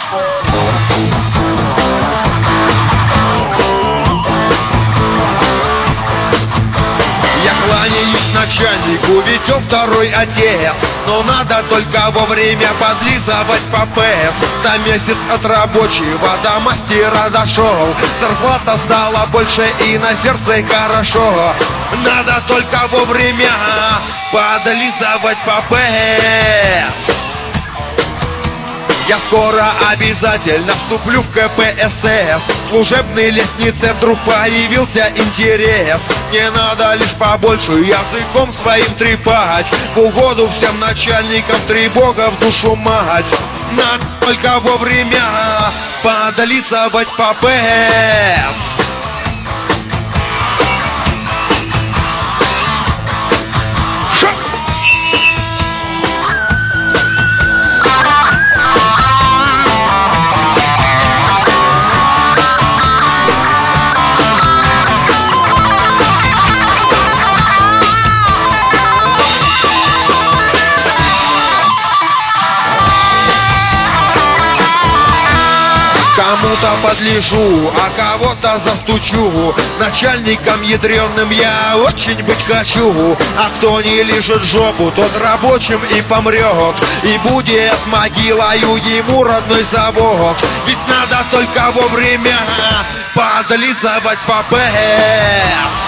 Я кланяюсь начальнику, ведь он второй отец. Но надо только вовремя подлизывать попец. За месяц от рабочего до мастера дошел. Зарплата стала больше и на сердце хорошо. Надо только вовремя подлизывать попец. Я скоро обязательно вступлю в КПСС. В служебной лестнице вдруг появился интерес. Не надо лишь побольше языком своим трепать. В угоду всем начальникам тревога в душу мать. Надо только вовремя подлизывать попец. Кому-то подлежу, а кого-то застучу. Начальником ядреным я очень быть хочу. А кто не лижет жопу, тот рабочим и помрет. И будет могилою ему родной завод. Ведь надо только вовремя подлизывать попец.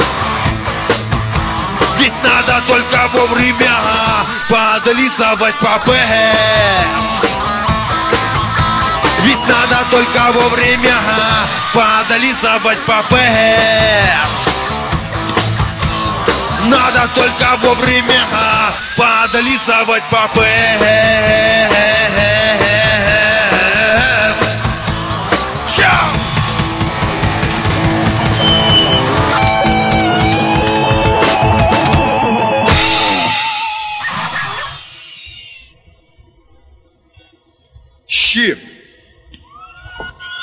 Ведь надо только вовремя подлизывать попец. Ведь надо только вовремя подлизывать попец. Надо только вовремя подлизывать попец. Щи.